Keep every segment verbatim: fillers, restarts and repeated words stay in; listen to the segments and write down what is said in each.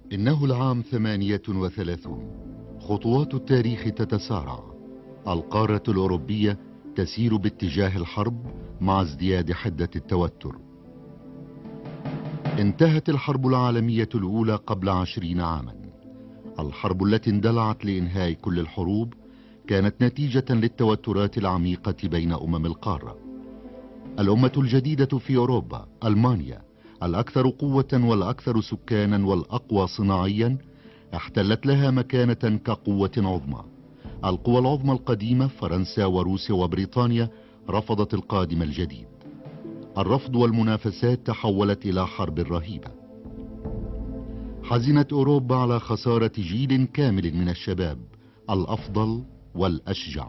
إنه العام ثمانية وثلاثون. خطوات التاريخ تتسارع. القارة الأوروبية تسير باتجاه الحرب مع ازدياد حدة التوتر. انتهت الحرب العالمية الأولى قبل عشرين عاما. الحرب التي اندلعت لإنهاء كل الحروب كانت نتيجة للتوترات العميقة بين أمم القارة. الأمة الجديدة في أوروبا، ألمانيا، الأكثر قوة والأكثر سكانا والأقوى صناعيا، احتلت لها مكانة كقوة عظمى. القوى العظمى القديمة فرنسا وروسيا وبريطانيا رفضت القادم الجديد. الرفض والمنافسات تحولت إلى حرب رهيبة. حزنت أوروبا على خسارة جيل كامل من الشباب الأفضل والأشجع.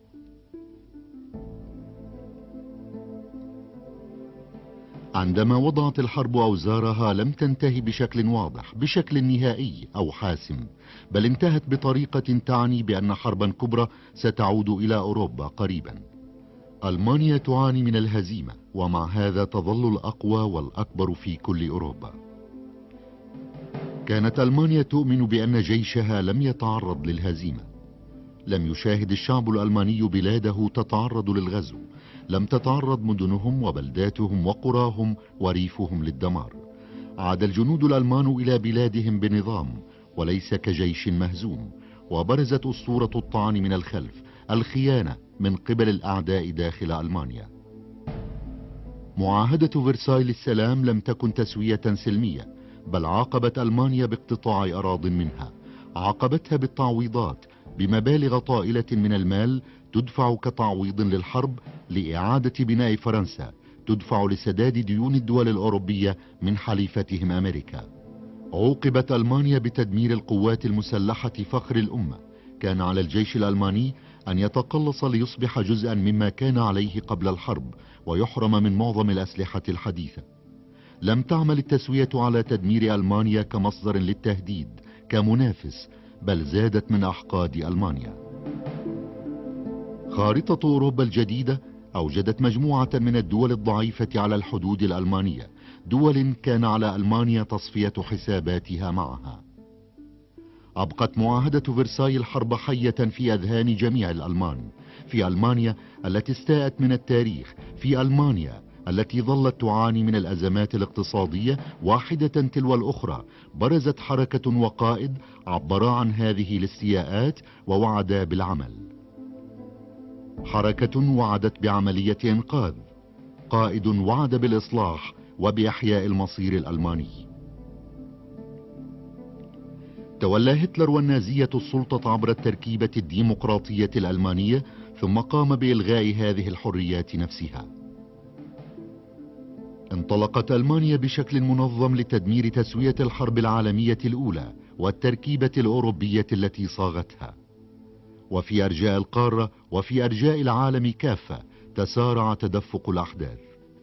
عندما وضعت الحرب أوزارها لم تنتهي بشكل واضح، بشكل نهائي أو حاسم، بل انتهت بطريقة تعني بأن حربا كبرى ستعود إلى أوروبا قريبا. ألمانيا تعاني من الهزيمة، ومع هذا تظل الأقوى والأكبر في كل أوروبا. كانت ألمانيا تؤمن بأن جيشها لم يتعرض للهزيمة. لم يشاهد الشعب الألماني بلاده تتعرض للغزو، لم تتعرض مدنهم وبلداتهم وقراهم وريفهم للدمار. عاد الجنود الألمان إلى بلادهم بنظام وليس كجيش مهزوم، وبرزت أسطورة الطعن من الخلف، الخيانة من قبل الأعداء داخل ألمانيا. معاهدة فرساي للسلام لم تكن تسوية سلمية، بل عاقبت ألمانيا باقتطاع أراضٍ منها، عاقبتها بالتعويضات بمبالغ طائلة من المال تدفع كتعويض للحرب لإعادة بناء فرنسا، تدفع لسداد ديون الدول الأوروبية من حليفتهم أمريكا. عوقبت ألمانيا بتدمير القوات المسلحة فخر الأمة. كان على الجيش الألماني أن يتقلص ليصبح جزءا مما كان عليه قبل الحرب ويحرم من معظم الأسلحة الحديثة. لم تعمل التسوية على تدمير ألمانيا كمصدر للتهديد، كمنافس، بل زادت من أحقاد ألمانيا. خارطة أوروبا الجديدة أوجدت مجموعة من الدول الضعيفة على الحدود الألمانية، دول كان على ألمانيا تصفية حساباتها معها. أبقت معاهدة فرساي الحرب حية في أذهان جميع الألمان، في ألمانيا التي استاءت من التاريخ، في ألمانيا التي ظلت تعاني من الأزمات الاقتصادية واحدة تلو الأخرى. برزت حركة وقائد عبرا عن هذه الاستياءات ووعدا بالعمل. حركة وعدت بعملية إنقاذ، قائد وعد بالإصلاح وبإحياء المصير الألماني. تولى هتلر والنازية السلطة عبر التركيبة الديمقراطية الألمانية، ثم قام بإلغاء هذه الحريات نفسها. انطلقت ألمانيا بشكل منظم لتدمير تسوية الحرب العالمية الأولى والتركيبة الأوروبية التي صاغتها. وفي أرجاء القارة وفي أرجاء العالم كافة تسارع تدفق الأحداث.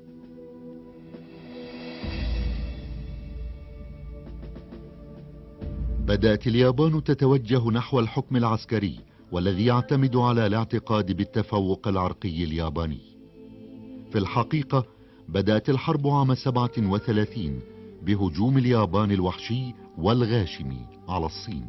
بدأت اليابان تتوجه نحو الحكم العسكري، والذي يعتمد على الاعتقاد بالتفوق العرقي الياباني. في الحقيقة بدأت الحرب عام سبعة وثلاثين بهجوم اليابان الوحشي والغاشم على الصين.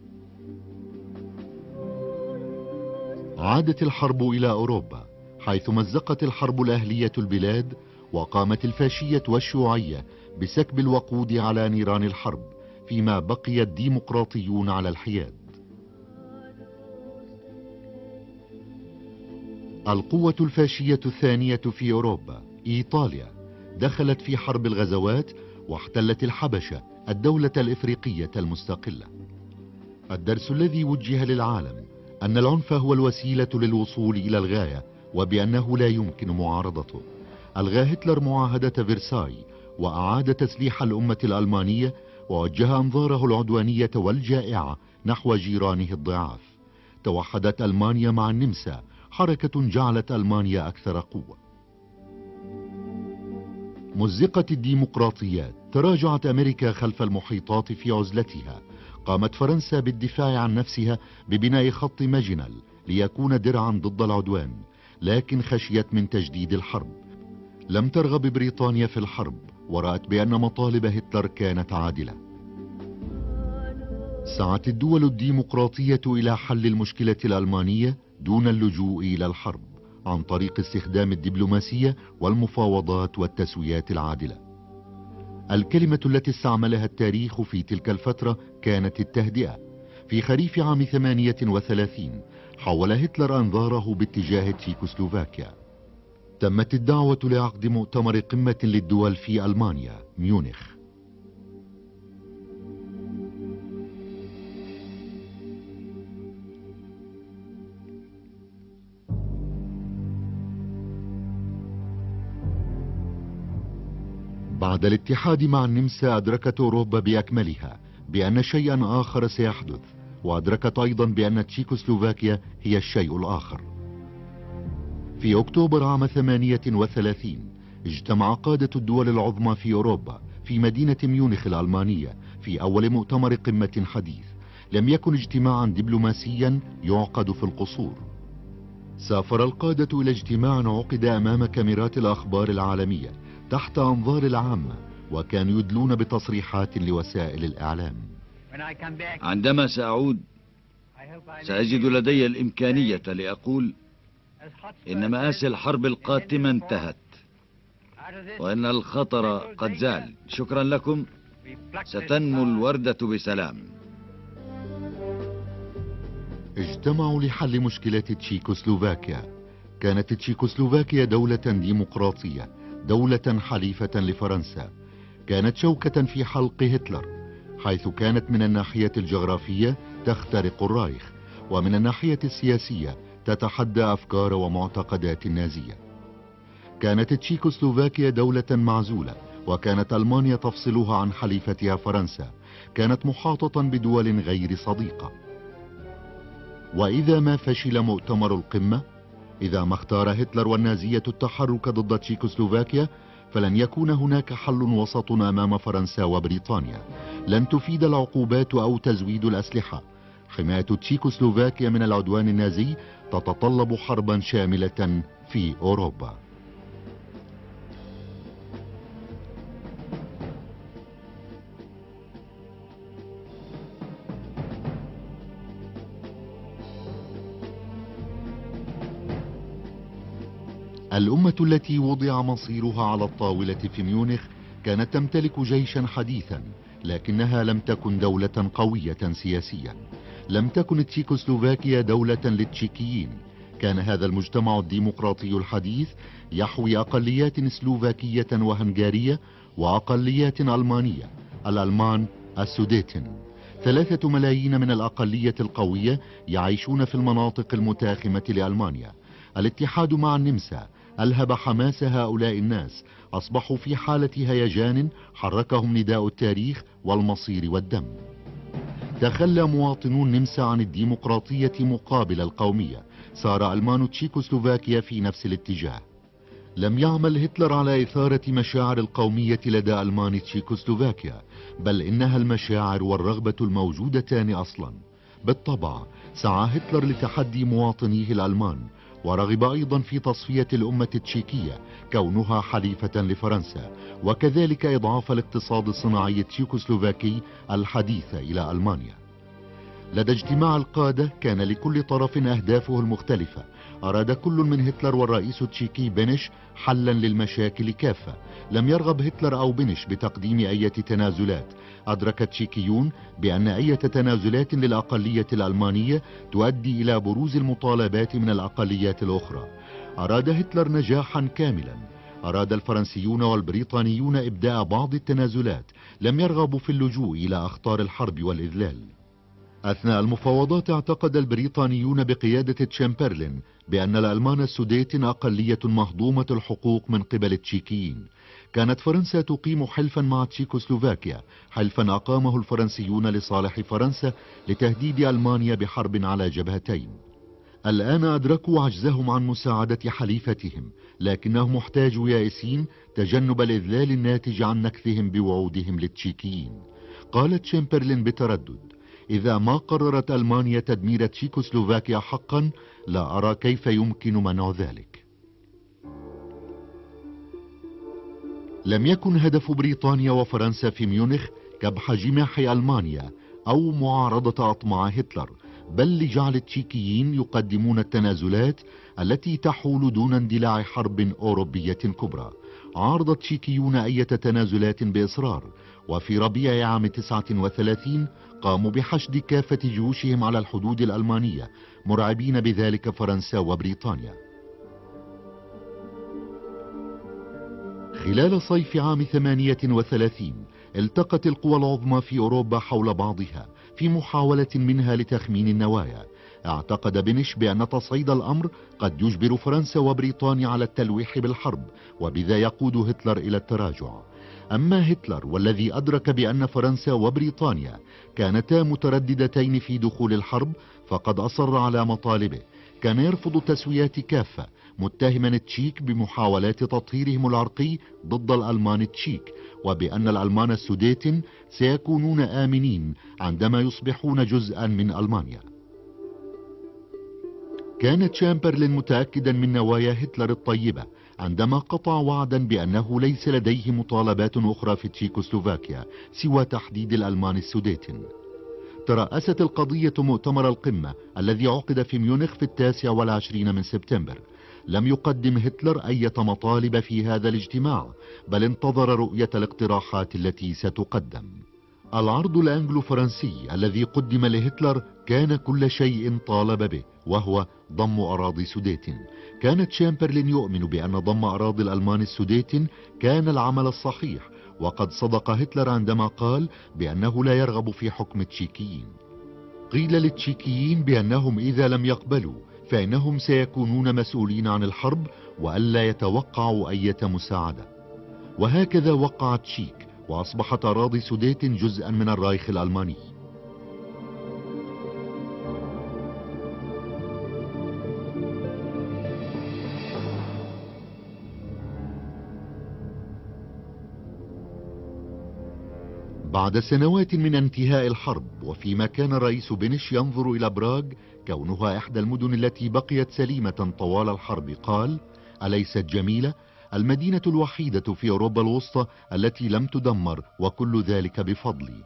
عادت الحرب إلى أوروبا، حيث مزقت الحرب الأهلية البلاد، وقامت الفاشية والشيوعية بسكب الوقود على نيران الحرب، فيما بقي الديمقراطيون على الحياد. القوة الفاشية الثانية في أوروبا، إيطاليا، دخلت في حرب الغزوات واحتلت الحبشة، الدولة الإفريقية المستقلة. الدرس الذي وجه للعالم أن العنف هو الوسيلة للوصول إلى الغاية، وبأنه لا يمكن معارضته. ألغى هتلر معاهدة فرساي وأعاد تسليح الأمة الألمانية، ووجه أنظاره العدوانية والجائعة نحو جيرانه الضعاف. توحدت ألمانيا مع النمسا، حركة جعلت ألمانيا أكثر قوة. مزقت الديمقراطيات، تراجعت أمريكا خلف المحيطات في عزلتها. قامت فرنسا بالدفاع عن نفسها ببناء خط ماجنال ليكون درعا ضد العدوان، لكن خشيت من تجديد الحرب. لم ترغب بريطانيا في الحرب، ورأت بأن مطالب هتلر كانت عادلة. سعت الدول الديمقراطية إلى حل المشكلة الألمانية دون اللجوء إلى الحرب عن طريق استخدام الدبلوماسية والمفاوضات والتسويات العادلة. الكلمة التي استعملها التاريخ في تلك الفترة كانت التهدئة. في خريف عام ثمانية وثلاثين حول هتلر أنظاره باتجاه تشيكوسلوفاكيا. تمت الدعوة لعقد مؤتمر قمة للدول في ألمانيا ميونخ. بعد الاتحاد مع النمسا أدركت أوروبا بأكملها بأن شيئا آخر سيحدث، وأدركت أيضا بأن تشيكوسلوفاكيا هي الشيء الآخر. في أكتوبر عام ثمانية وثلاثين اجتمع قادة الدول العظمى في أوروبا في مدينة ميونخ الألمانية في أول مؤتمر قمة حديث. لم يكن اجتماعا دبلوماسيا يعقد في القصور. سافر القادة إلى اجتماع عقد أمام كاميرات الأخبار العالمية تحت أنظار العامة، وكانوا يدلون بتصريحات لوسائل الإعلام. عندما سأعود سأجد لدي الإمكانية لأقول إن مآسي الحرب القاتمة انتهت وإن الخطر قد زال. شكرا لكم. ستنمو الوردة بسلام. اجتمعوا لحل مشكلة تشيكوسلوفاكيا. كانت تشيكوسلوفاكيا دولة ديمقراطية، دولة حليفة لفرنسا. كانت شوكة في حلق هتلر، حيث كانت من الناحية الجغرافية تخترق الرايخ، ومن الناحية السياسية تتحدى أفكار ومعتقدات النازية. كانت تشيكوسلوفاكيا دولة معزولة، وكانت ألمانيا تفصلها عن حليفتها فرنسا. كانت محاطة بدول غير صديقة. وإذا ما فشل مؤتمر القمة، إذا ما اختار هتلر والنازية التحرك ضد تشيكوسلوفاكيا، فلن يكون هناك حل وسط أمام فرنسا وبريطانيا. لن تفيد العقوبات أو تزويد الأسلحة. حماية تشيكوسلوفاكيا من العدوان النازي تتطلب حربا شاملة في أوروبا. الأمة التي وضع مصيرها على الطاولة في ميونخ كانت تمتلك جيشا حديثا، لكنها لم تكن دولة قوية سياسيا. لم تكن تشيكوسلوفاكيا دولة للتشيكيين. كان هذا المجتمع الديمقراطي الحديث يحوي أقليات سلوفاكية وهنغارية وأقليات ألمانية، الألمان السوديتن. ثلاثة ملايين من الأقلية القوية يعيشون في المناطق المتاخمة لألمانيا. الاتحاد مع النمسا ألهب حماس هؤلاء الناس. أصبحوا في حالة هيجان حركهم نداء التاريخ والمصير والدم. تخلى مواطنو النمسا عن الديمقراطية مقابل القومية. سار ألمان تشيكوسلوفاكيا في نفس الاتجاه. لم يعمل هتلر على إثارة مشاعر القومية لدى ألمان تشيكوسلوفاكيا، بل إنها المشاعر والرغبة الموجودتان أصلا. بالطبع سعى هتلر لتحدي مواطنيه الألمان، ورغب أيضا في تصفية الأمة التشيكية كونها حليفة لفرنسا، وكذلك إضعاف الاقتصاد الصناعي التشيكوسلوفاكي الحديث إلى ألمانيا. لدى اجتماع القادة كان لكل طرف أهدافه المختلفة. أراد كل من هتلر والرئيس التشيكي بنش حلا للمشاكل كافة. لم يرغب هتلر أو بنش بتقديم أي تنازلات. أدرك التشيكيون بأن أي تنازلات للأقلية الألمانية تؤدي إلى بروز المطالبات من الأقليات الأخرى. أراد هتلر نجاحا كاملا. أراد الفرنسيون والبريطانيون إبداء بعض التنازلات. لم يرغبوا في اللجوء إلى أخطار الحرب والإذلال. أثناء المفاوضات اعتقد البريطانيون بقيادة تشامبرلين بأن الألمان السوديتين أقلية مهضومة الحقوق من قبل التشيكيين. كانت فرنسا تقيم حلفا مع تشيكوسلوفاكيا، حلفا أقامه الفرنسيون لصالح فرنسا لتهديد ألمانيا بحرب على جبهتين. الآن أدركوا عجزهم عن مساعدة حليفتهم، لكنهم احتاجوا يائسين تجنب الإذلال الناتج عن نكثهم بوعودهم للتشيكيين. قال تشامبرلين بتردد: إذا ما قررت ألمانيا تدمير تشيكوسلوفاكيا حقا، لا أرى كيف يمكن منع ذلك. لم يكن هدف بريطانيا وفرنسا في ميونخ كبح جماح ألمانيا أو معارضة أطماع هتلر، بل لجعل التشيكيين يقدمون التنازلات التي تحول دون اندلاع حرب أوروبية كبرى. عارض التشيكيون أي تنازلات بإصرار، وفي ربيع عام تسعة وثلاثين قاموا بحشد كافة جيوشهم على الحدود الألمانية، مرعبين بذلك فرنسا وبريطانيا. خلال صيف عام ثمانية وثلاثين التقت القوى العظمى في أوروبا حول بعضها في محاولة منها لتخمين النوايا. اعتقد بنش بأن تصعيد الأمر قد يجبر فرنسا وبريطانيا على التلويح بالحرب، وبذا يقود هتلر إلى التراجع. أما هتلر والذي أدرك بأن فرنسا وبريطانيا كانتا مترددتين في دخول الحرب، فقد أصر على مطالبه. كان يرفض التسويات كافة، متهما التشيك بمحاولات تطهيرهم العرقي ضد الألمان التشيك، وبأن الألمان السوديت سيكونون آمنين عندما يصبحون جزءا من ألمانيا. كان تشامبرلين متأكدا من نوايا هتلر الطيبة عندما قطع وعدا بأنه ليس لديه مطالبات أخرى في تشيكوسلوفاكيا سوى تحديد الألمان السوديتين. ترأست القضية مؤتمر القمة الذي عقد في ميونخ في التاسع والعشرين من سبتمبر. لم يقدم هتلر أي مطالب في هذا الاجتماع، بل انتظر رؤية الاقتراحات التي ستقدم. العرض الأنجلو فرنسي الذي قدم لهتلر كان كل شيء طالب به، وهو ضم أراضي سوديت. كان تشامبرلين يؤمن بأن ضم أراضي الألمان السوديت كان العمل الصحيح، وقد صدق هتلر عندما قال بأنه لا يرغب في حكم التشيكيين. قيل للتشيكيين بأنهم إذا لم يقبلوا فإنهم سيكونون مسؤولين عن الحرب، وألا يتوقعوا أي مساعدة. وهكذا وقع تشيك، وأصبحت أراضي سوديت جزءا من الرايخ الألماني. بعد سنوات من انتهاء الحرب، وفيما كان الرئيس بنش ينظر إلى براغ كونها إحدى المدن التي بقيت سليمة طوال الحرب، قال: أليست جميلة؟ المدينة الوحيدة في أوروبا الوسطى التي لم تدمر، وكل ذلك بفضلي.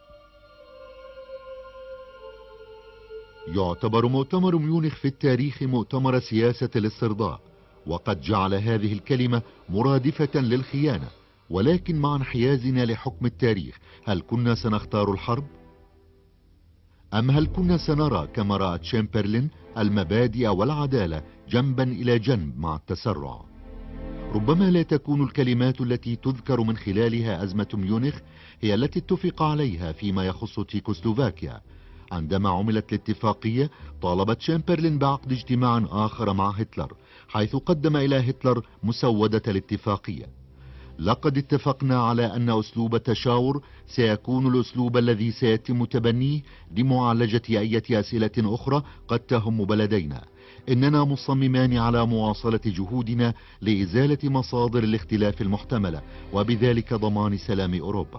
يعتبر مؤتمر ميونخ في التاريخ مؤتمر سياسة الاسترضاء، وقد جعل هذه الكلمة مرادفة للخيانة. ولكن مع انحيازنا لحكم التاريخ، هل كنا سنختار الحرب؟ أم هل كنا سنرى كما رأى تشامبرلين المبادئ والعدالة جنبا إلى جنب مع التسرع؟ ربما لا تكون الكلمات التي تذكر من خلالها أزمة ميونخ هي التي اتفق عليها فيما يخص تشيكوسلوفاكيا. عندما عملت الاتفاقية طالب تشامبرلين بعقد اجتماع آخر مع هتلر، حيث قدم إلى هتلر مسودة الاتفاقية. لقد اتفقنا على أن أسلوب التشاور سيكون الأسلوب الذي سيتم تبنيه لمعالجة أي أسئلة أخرى قد تهم بلدينا. إننا مصممان على مواصلة جهودنا لإزالة مصادر الاختلاف المحتملة، وبذلك ضمان سلام أوروبا.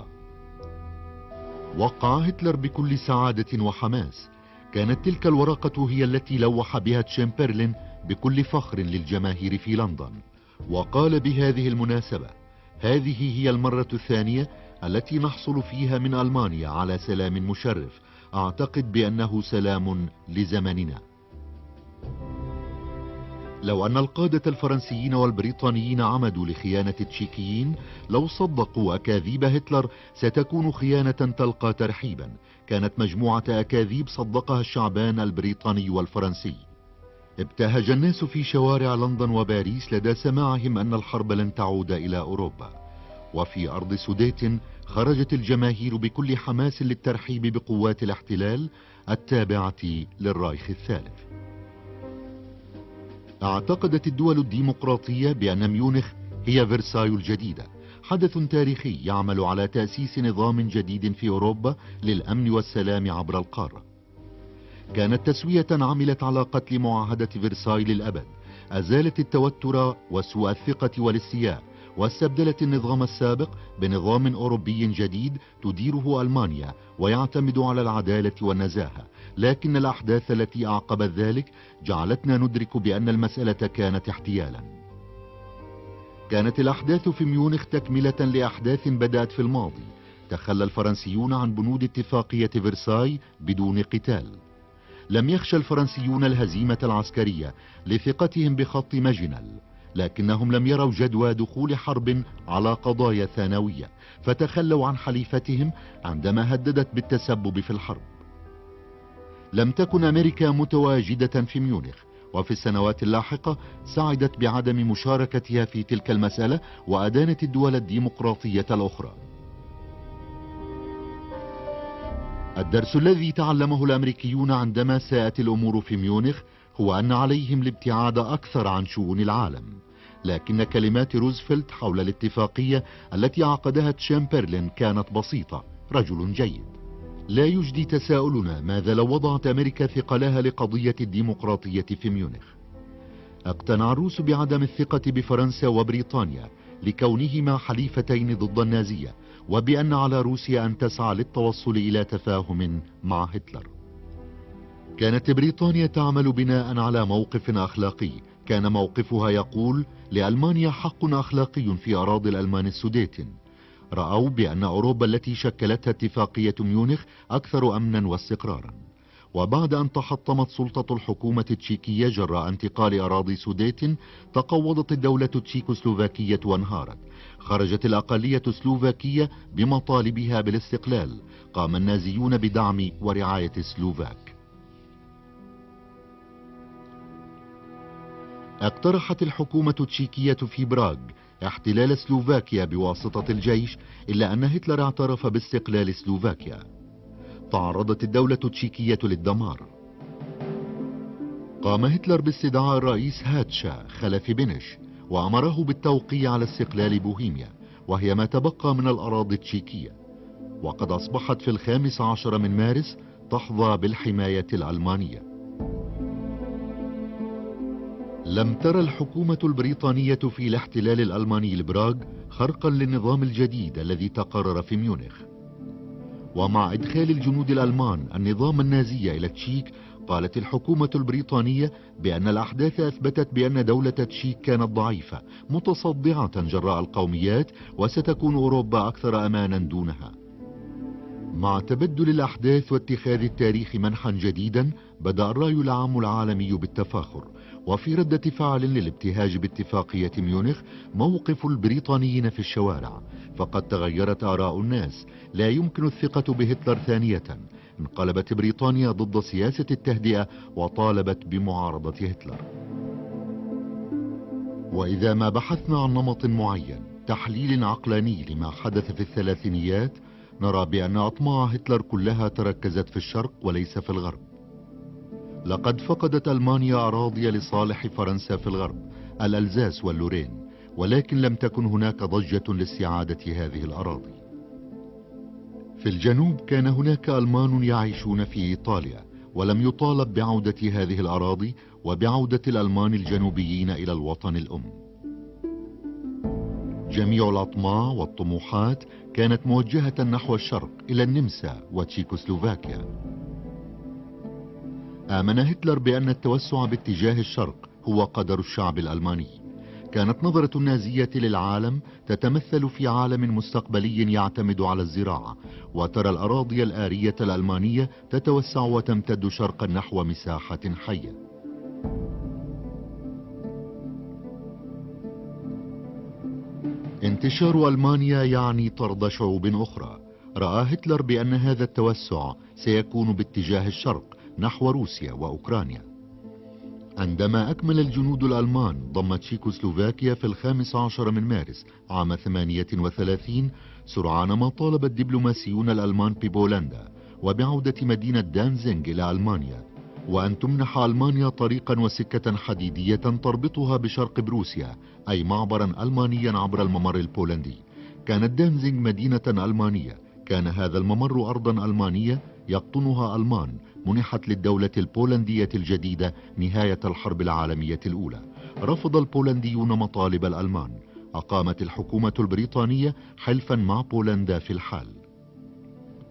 وقع هتلر بكل سعادة وحماس. كانت تلك الورقة هي التي لوح بها تشامبرلين بكل فخر للجماهير في لندن، وقال بهذه المناسبة: هذه هي المرة الثانية التي نحصل فيها من ألمانيا على سلام مشرف، أعتقد بأنه سلام لزمننا. لو أن القادة الفرنسيين والبريطانيين عمدوا لخيانة التشيكيين، لو صدقوا أكاذيب هتلر ستكون خيانة تلقى ترحيبا. كانت مجموعة أكاذيب صدقها الشعبان البريطاني والفرنسي. ابتهج الناس في شوارع لندن وباريس لدى سماعهم أن الحرب لن تعود إلى أوروبا. وفي أرض سوديت خرجت الجماهير بكل حماس للترحيب بقوات الاحتلال التابعة للرايخ الثالث. اعتقدت الدول الديمقراطية بأن ميونخ هي فرساي الجديدة، حدث تاريخي يعمل على تأسيس نظام جديد في أوروبا للأمن والسلام عبر القارة. كانت تسوية عملت على قتل معاهدة فرساي للأبد، أزالت التوتر وسوء الثقة والاستياء، واستبدلت النظام السابق بنظام أوروبي جديد تديره ألمانيا ويعتمد على العدالة والنزاهة. لكن الأحداث التي أعقبت ذلك جعلتنا ندرك بأن المسألة كانت احتيالا. كانت الأحداث في ميونخ تكملة لأحداث بدأت في الماضي. تخلى الفرنسيون عن بنود اتفاقية فرساي بدون قتال. لم يخشى الفرنسيون الهزيمة العسكرية لثقتهم بخط ماجنال، لكنهم لم يروا جدوى دخول حرب على قضايا ثانوية، فتخلوا عن حليفتهم عندما هددت بالتسبب في الحرب. لم تكن أمريكا متواجدة في ميونخ، وفي السنوات اللاحقة سعدت بعدم مشاركتها في تلك المسألة، وأدانت الدول الديمقراطية الأخرى. الدرس الذي تعلمه الأمريكيون عندما ساءت الأمور في ميونخ هو أن عليهم الابتعاد أكثر عن شؤون العالم. لكن كلمات روزفلت حول الاتفاقية التي عقدها تشامبرلين كانت بسيطة: رجل جيد. لا يجدي تساؤلنا ماذا لو وضعت أمريكا ثقلها لقضية الديمقراطية في ميونخ. اقتنع الروس بعدم الثقة بفرنسا وبريطانيا لكونهما حليفتين ضد النازية، وبأن على روسيا أن تسعى للتوصل إلى تفاهم مع هتلر. كانت بريطانيا تعمل بناء على موقف أخلاقي، كان موقفها يقول: لألمانيا حق أخلاقي في أراضي الألمان السوديتين. رأوا بأن أوروبا التي شكلتها اتفاقية ميونخ أكثر أمنا واستقرارا. وبعد أن تحطمت سلطة الحكومة التشيكية جراء انتقال أراضي سوديت، تقوضت الدولة التشيكوسلوفاكية وانهارت. خرجت الأقلية السلوفاكية بمطالبها بالاستقلال. قام النازيون بدعم ورعاية السلوفاك. اقترحت الحكومة التشيكية في براغ احتلال سلوفاكيا بواسطة الجيش، إلا أن هتلر اعترف باستقلال سلوفاكيا. تعرضت الدولة التشيكية للدمار. قام هتلر باستدعاء الرئيس هاتشا خلف بنش، وأمره بالتوقيع على استقلال بوهيميا، وهي ما تبقى من الأراضي التشيكية، وقد أصبحت في الخامس عشر من مارس تحظى بالحماية الألمانية. لم ترى الحكومة البريطانية في الاحتلال الألماني لبراغ خرقا للنظام الجديد الذي تقرر في ميونخ. ومع إدخال الجنود الألمان النظام النازي إلى تشيك، قالت الحكومة البريطانية بأن الأحداث أثبتت بأن دولة تشيك كانت ضعيفة متصدعة جراء القوميات، وستكون أوروبا أكثر أمانا دونها. مع تبدل الأحداث واتخاذ التاريخ منحا جديدا، بدأ الرأي العام العالمي بالتفاخر، وفي ردة فعل للابتهاج باتفاقية ميونخ موقف البريطانيين في الشوارع، فقد تغيرت آراء الناس. لا يمكن الثقة بهتلر ثانية. انقلبت بريطانيا ضد سياسة التهدئة وطالبت بمعارضة هتلر. وإذا ما بحثنا عن نمط معين، تحليل عقلاني لما حدث في الثلاثينيات، نرى بأن أطماع هتلر كلها تركزت في الشرق وليس في الغرب. لقد فقدت ألمانيا أراضي لصالح فرنسا في الغرب، الألزاس واللورين، ولكن لم تكن هناك ضجة لاستعادة هذه الأراضي. في الجنوب كان هناك ألمان يعيشون في إيطاليا، ولم يطالب بعودة هذه الأراضي وبعودة الألمان الجنوبيين إلى الوطن الأم. جميع الأطماع والطموحات كانت موجهة نحو الشرق إلى النمسا وتشيكوسلوفاكيا. آمن هتلر بأن التوسع باتجاه الشرق هو قدر الشعب الألماني. كانت نظرة النازية للعالم تتمثل في عالم مستقبلي يعتمد على الزراعة، وترى الأراضي الآرية الألمانية تتوسع وتمتد شرقا نحو مساحة حية. انتشار ألمانيا يعني طرد شعوب أخرى. رأى هتلر بأن هذا التوسع سيكون باتجاه الشرق نحو روسيا وأوكرانيا. عندما أكمل الجنود الألمان ضم تشيكوسلوفاكيا في الخامس عشر من مارس عام ثمانية وثلاثين، سرعان ما طالب الدبلوماسيون الألمان ببولندا وبعودة مدينة دانزينغ إلى ألمانيا، وأن تمنح ألمانيا طريقا وسكة حديدية تربطها بشرق بروسيا، أي معبرا ألمانيا عبر الممر البولندي. كانت دانزينغ مدينة ألمانية، كان هذا الممر أرضا ألمانية يقطنها ألمان، منحت للدولة البولندية الجديدة نهاية الحرب العالمية الأولى. رفض البولنديون مطالب الألمان. أقامت الحكومة البريطانية حلفا مع بولندا في الحال.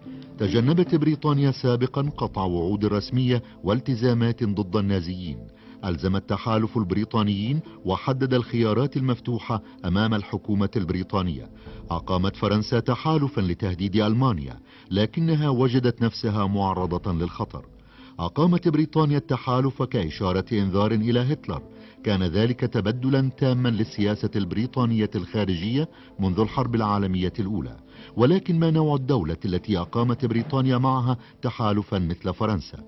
تجنبت بريطانيا سابقا قطع وعود رسمية والتزامات ضد النازيين. ألزم التحالف البريطانيين وحدد الخيارات المفتوحة أمام الحكومة البريطانية. أقامت فرنسا تحالفا لتهديد ألمانيا، لكنها وجدت نفسها معرضة للخطر. أقامت بريطانيا التحالف كإشارة إنذار إلى هتلر. كان ذلك تبدلا تاما للسياسة البريطانية الخارجية منذ الحرب العالمية الأولى. ولكن ما نوع الدولة التي أقامت بريطانيا معها تحالفا مثل فرنسا؟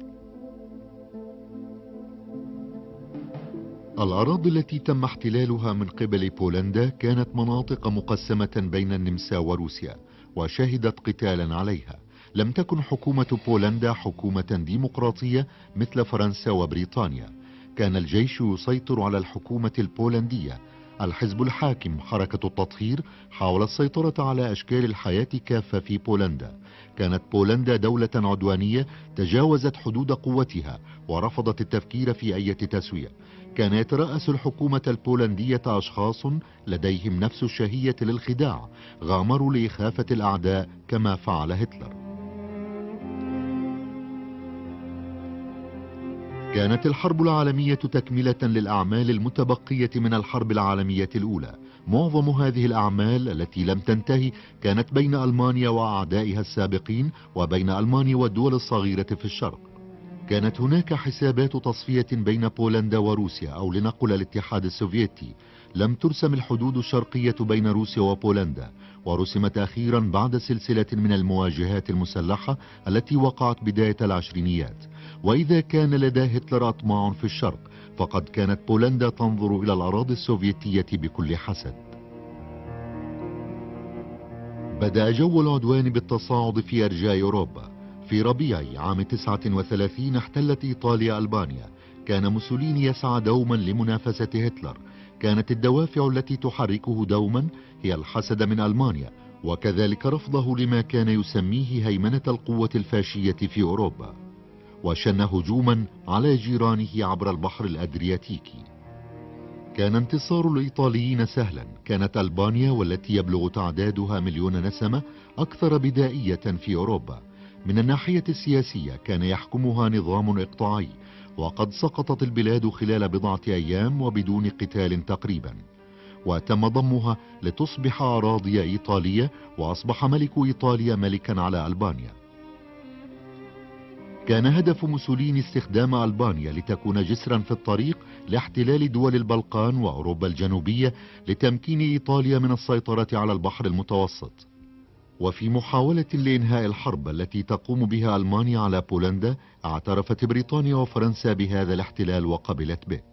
الأراضي التي تم احتلالها من قبل بولندا كانت مناطق مقسمة بين النمسا وروسيا، وشهدت قتالا عليها. لم تكن حكومة بولندا حكومة ديمقراطية مثل فرنسا وبريطانيا. كان الجيش يسيطر على الحكومة البولندية. الحزب الحاكم حركة التطهير حاول السيطرة على أشكال الحياة كافة في بولندا. كانت بولندا دولة عدوانية تجاوزت حدود قوتها ورفضت التفكير في أي تسوية. كان يترأس الحكومة البولندية أشخاص لديهم نفس الشهية للخداع، غامروا لإخافة الأعداء كما فعل هتلر. كانت الحرب العالمية تكملة للأعمال المتبقية من الحرب العالمية الأولى. معظم هذه الأعمال التي لم تنتهي كانت بين ألمانيا وأعدائها السابقين وبين ألمانيا والدول الصغيرة في الشرق. كانت هناك حسابات تصفية بين بولندا وروسيا، أو لنقل الاتحاد السوفيتي. لم ترسم الحدود الشرقية بين روسيا وبولندا، ورسمت أخيرا بعد سلسلة من المواجهات المسلحة التي وقعت بداية العشرينيات. وإذا كان لدى هتلر أطماع في الشرق، فقد كانت بولندا تنظر إلى الأراضي السوفيتية بكل حسد. بدأ جو العدوان بالتصاعد في أرجاء أوروبا. في ربيع عام تسعة وثلاثين احتلت إيطاليا ألبانيا. كان موسوليني يسعى دوما لمنافسة هتلر. كانت الدوافع التي تحركه دوما هي الحسد من ألمانيا، وكذلك رفضه لما كان يسميه هيمنة القوة الفاشية في أوروبا. وشن هجوما على جيرانه عبر البحر الأدرياتيكي. كان انتصار الإيطاليين سهلا. كانت ألبانيا والتي يبلغ تعدادها مليون نسمة أكثر بدائية في أوروبا. من الناحية السياسية كان يحكمها نظام إقطاعي، وقد سقطت البلاد خلال بضعة أيام وبدون قتال تقريبا، وتم ضمها لتصبح أراضي إيطالية، وأصبح ملك إيطاليا ملكا على ألبانيا. كان هدف موسوليني استخدام ألبانيا لتكون جسرا في الطريق لاحتلال دول البلقان وأوروبا الجنوبية لتمكين إيطاليا من السيطرة على البحر المتوسط. وفي محاولة لإنهاء الحرب التي تقوم بها ألمانيا على بولندا، اعترفت بريطانيا وفرنسا بهذا الاحتلال وقبلت به.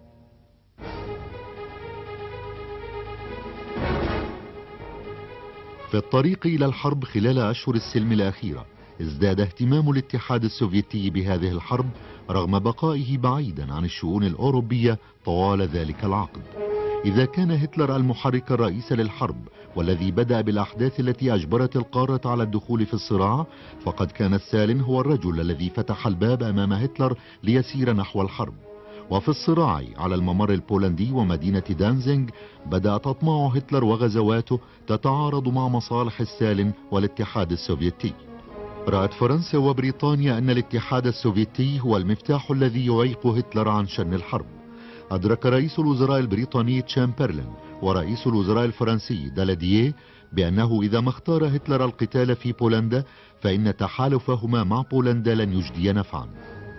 في الطريق إلى الحرب خلال أشهر السلم الأخيرة، ازداد اهتمام الاتحاد السوفيتي بهذه الحرب رغم بقائه بعيدا عن الشؤون الأوروبية طوال ذلك العقد. إذا كان هتلر المحرك الرئيس للحرب والذي بدأ بالأحداث التي أجبرت القارة على الدخول في الصراع، فقد كان ستالين هو الرجل الذي فتح الباب أمام هتلر ليسير نحو الحرب. وفي الصراع على الممر البولندي ومدينة دانزينغ بدأت أطماع هتلر وغزواته تتعارض مع مصالح ستالين والاتحاد السوفيتي. رأت فرنسا وبريطانيا أن الاتحاد السوفيتي هو المفتاح الذي يعيق هتلر عن شن الحرب. أدرك رئيس الوزراء البريطاني تشامبرلين ورئيس الوزراء الفرنسي دالادييه بأنه إذا ما اختار هتلر القتال في بولندا فإن تحالفهما مع بولندا لن يجدي نفعا.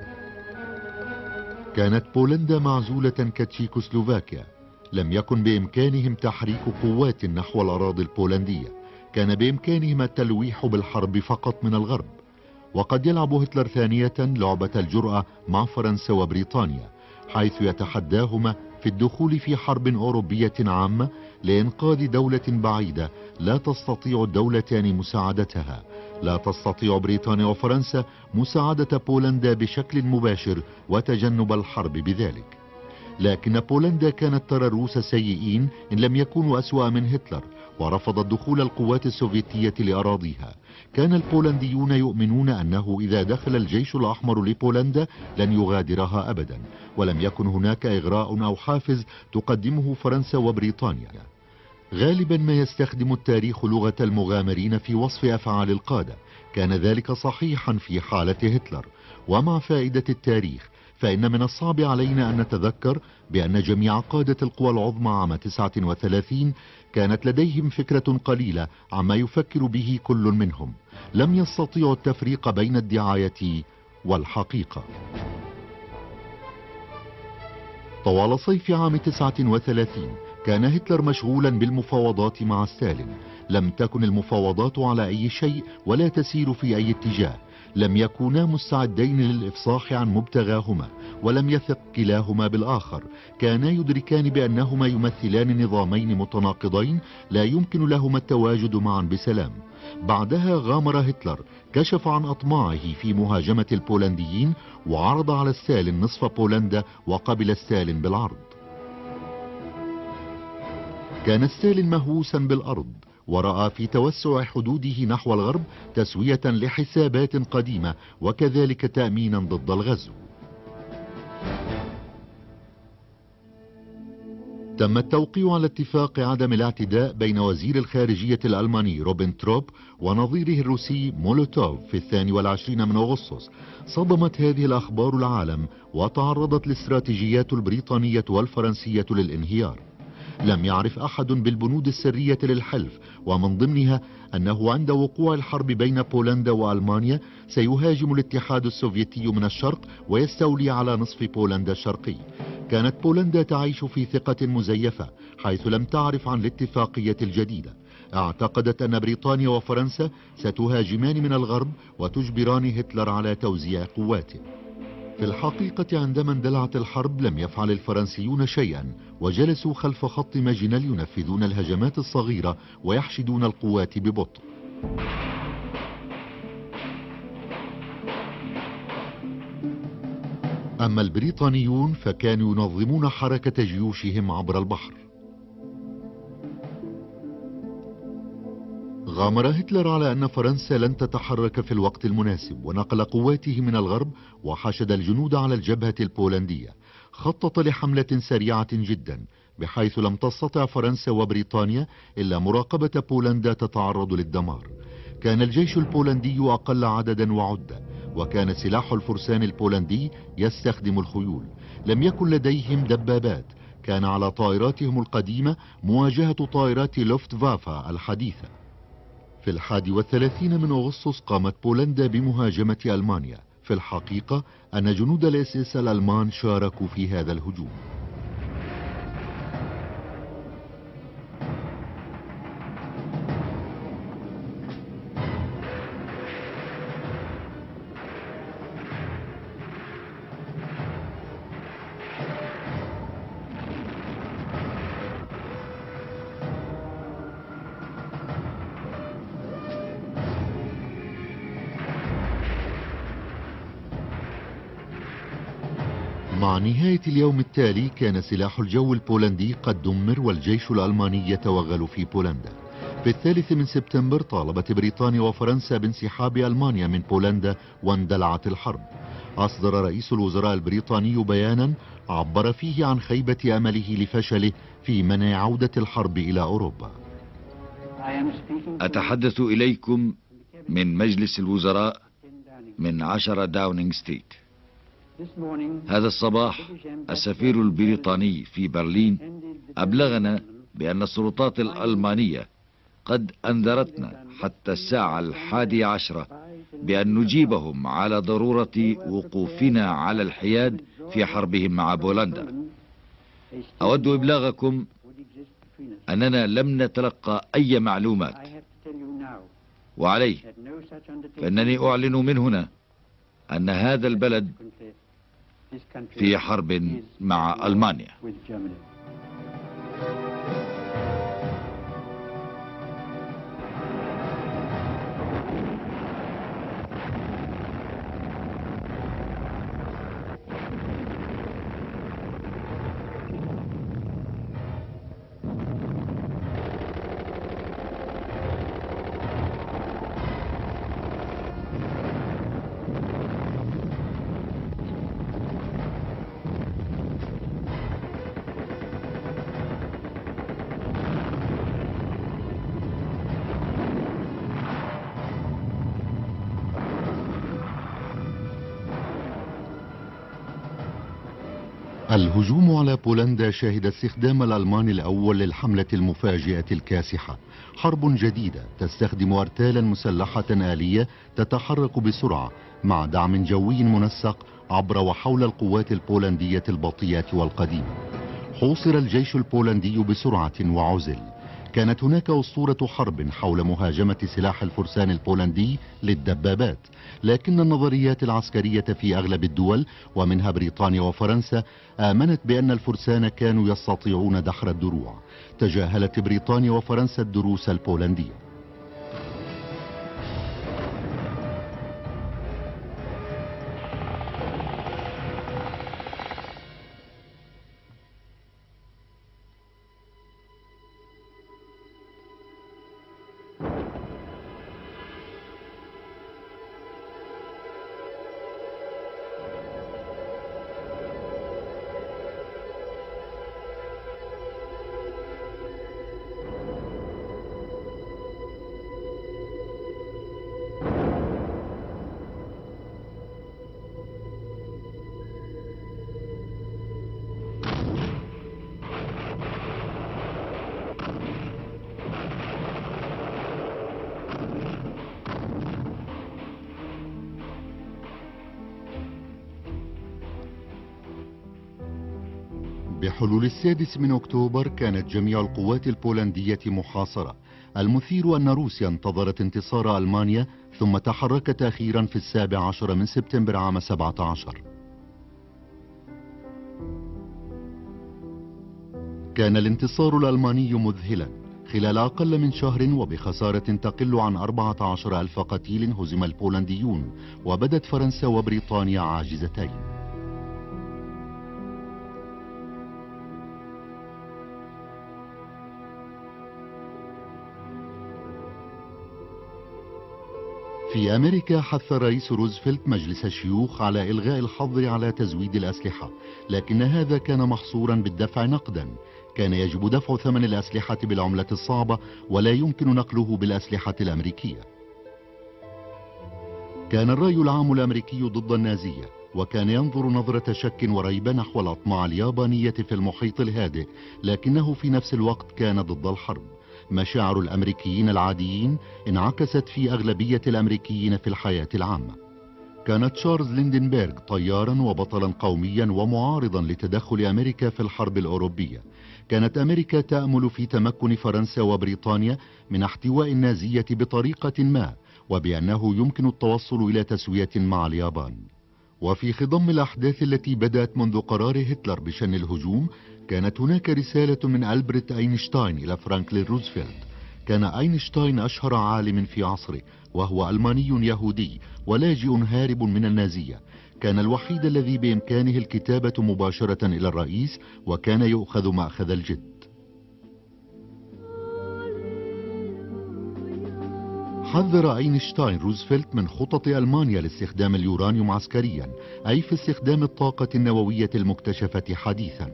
كانت بولندا معزولة كتشيكوسلوفاكيا. لم يكن بإمكانهم تحريك قوات نحو الأراضي البولندية. كان بإمكانهم التلويح بالحرب فقط من الغرب. وقد يلعب هتلر ثانية لعبة الجرأة مع فرنسا وبريطانيا، حيث يتحداهما في الدخول في حرب أوروبية عامة لإنقاذ دولة بعيدة لا تستطيع الدولتان مساعدتها. لا تستطيع بريطانيا وفرنسا مساعدة بولندا بشكل مباشر وتجنب الحرب بذلك. لكن بولندا كانت ترى الروس سيئين إن لم يكونوا أسوأ من هتلر، ورفضت دخول القوات السوفيتية لأراضيها. كان البولنديون يؤمنون أنه إذا دخل الجيش الأحمر لبولندا لن يغادرها أبدا، ولم يكن هناك إغراء أو حافز تقدمه فرنسا وبريطانيا. غالبا ما يستخدم التاريخ لغة المغامرين في وصف أفعال القادة. كان ذلك صحيحا في حالة هتلر. ومع فائدة التاريخ فإن من الصعب علينا أن نتذكر بأن جميع قادة القوى العظمى عام تسعة وثلاثين كانت لديهم فكرة قليلة عما يفكر به كل منهم. لم يستطيعوا التفريق بين الدعاية والحقيقة. طوال صيف عام تسعة وثلاثين كان هتلر مشغولا بالمفاوضات مع ستالين. لم تكن المفاوضات على أي شيء ولا تسير في أي اتجاه. لم يكونا مستعدين للإفصاح عن مبتغاهما، ولم يثق كلاهما بالآخر. كانا يدركان بأنهما يمثلان نظامين متناقضين لا يمكن لهما التواجد معا بسلام. بعدها غامر هتلر، كشف عن أطماعه في مهاجمة البولنديين، وعرض على ستالين نصف بولندا، وقبل ستالين بالعرض. كان ستالين مهووسا بالأرض، ورأى في توسع حدوده نحو الغرب تسوية لحسابات قديمة، وكذلك تأمينا ضد الغزو. تم التوقيع على اتفاق عدم الاعتداء بين وزير الخارجية الألماني روبنتروب ونظيره الروسي مولوتوف في الثاني والعشرين من أغسطس. صدمت هذه الأخبار العالم، وتعرضت الاستراتيجيات البريطانية والفرنسية للانهيار. لم يعرف أحد بالبنود السرية للحلف، ومن ضمنها أنه عند وقوع الحرب بين بولندا وألمانيا سيهاجم الاتحاد السوفيتي من الشرق ويستولي على نصف بولندا الشرقي. كانت بولندا تعيش في ثقة مزيفة، حيث لم تعرف عن الاتفاقية الجديدة. اعتقدت أن بريطانيا وفرنسا ستهاجمان من الغرب وتجبران هتلر على توزيع قواته. في الحقيقة عندما اندلعت الحرب لم يفعل الفرنسيون شيئا، وجلسوا خلف خط ماجنال ينفذون الهجمات الصغيرة ويحشدون القوات ببطء. أما البريطانيون فكانوا ينظمون حركة جيوشهم عبر البحر. غامر هتلر على أن فرنسا لن تتحرك في الوقت المناسب، ونقل قواته من الغرب وحشد الجنود على الجبهة البولندية. خطط لحملة سريعة جدا، بحيث لم تستطع فرنسا وبريطانيا إلا مراقبة بولندا تتعرض للدمار. كان الجيش البولندي أقل عددا وعدة، وكان سلاح الفرسان البولندي يستخدم الخيول. لم يكن لديهم دبابات. كان على طائراتهم القديمة مواجهة طائرات لوفت فافا الحديثة. في الحادي والثلاثين من أغسطس قامت بولندا بمهاجمة ألمانيا. في الحقيقة أن جنود الاس اس الألمان شاركوا في هذا الهجوم. مع نهاية اليوم التالي كان سلاح الجو البولندي قد دمر، والجيش الألماني يتوغل في بولندا. في الثالث من سبتمبر طالبت بريطانيا وفرنسا بانسحاب ألمانيا من بولندا، واندلعت الحرب. أصدر رئيس الوزراء البريطاني بيانا عبر فيه عن خيبة أمله لفشله في منع عودة الحرب إلى أوروبا. أتحدث إليكم من مجلس الوزراء من عشرة داونينغ ستريت. هذا الصباح السفير البريطاني في برلين أبلغنا بأن السلطات الألمانية قد أنذرتنا حتى الساعة الحادية عشرة بأن نجيبهم على ضرورة وقوفنا على الحياد في حربهم مع بولندا. أود إبلاغكم أننا لم نتلقى أي معلومات، وعليه فإنني أعلن من هنا أن هذا البلد في حرب مع ألمانيا. الهجوم على بولندا شهد استخدام الألمان الأول للحملة المفاجئة الكاسحة. حرب جديدة تستخدم أرتالا مسلحة آلية تتحرك بسرعة مع دعم جوي منسق عبر وحول القوات البولندية البطيئة والقديمة. حوصر الجيش البولندي بسرعة وعزل. كانت هناك أسطورة حرب حول مهاجمة سلاح الفرسان البولندي للدبابات، لكن النظريات العسكرية في أغلب الدول ومنها بريطانيا وفرنسا آمنت بأن الفرسان كانوا يستطيعون دحر الدروع. تجاهلت بريطانيا وفرنسا الدروس البولندية. بحلول السادس من أكتوبر كانت جميع القوات البولندية محاصرة. المثير أن روسيا انتظرت انتصار ألمانيا ثم تحركت أخيرا في السابع عشر من سبتمبر عام سبعة عشر. كان الانتصار الألماني مذهلا. خلال أقل من شهر وبخسارة تقل عن أربعة عشر ألف قتيل هزم البولنديون، وبدت فرنسا وبريطانيا عاجزتين. في أمريكا حث الرئيس روزفلت مجلس الشيوخ على إلغاء الحظر على تزويد الأسلحة، لكن هذا كان محصورا بالدفع نقدا. كان يجب دفع ثمن الأسلحة بالعملة الصعبة ولا يمكن نقله بالأسلحة الأمريكية. كان الرأي العام الأمريكي ضد النازية، وكان ينظر نظرة شك وريب نحو الأطماع اليابانية في المحيط الهادئ، لكنه في نفس الوقت كان ضد الحرب. مشاعر الأمريكيين العاديين انعكست في أغلبية الأمريكيين في الحياة العامة. كان تشارلز ليندنبرغ طيارا وبطلا قوميا ومعارضا لتدخل أمريكا في الحرب الأوروبية. كانت أمريكا تأمل في تمكن فرنسا وبريطانيا من احتواء النازية بطريقة ما، وبأنه يمكن التوصل إلى تسوية مع اليابان. وفي خضم الأحداث التي بدأت منذ قرار هتلر بشن الهجوم، كانت هناك رسالة من ألبرت أينشتاين إلى فرانكلين روزفلت. كان أينشتاين أشهر عالم في عصره، وهو ألماني يهودي ولاجئ هارب من النازية. كان الوحيد الذي بإمكانه الكتابة مباشرة إلى الرئيس، وكان يؤخذ مأخذ الجد. حذر أينشتاين روزفلت من خطط ألمانيا لاستخدام اليورانيوم عسكريا، أي في استخدام الطاقة النووية المكتشفة حديثا.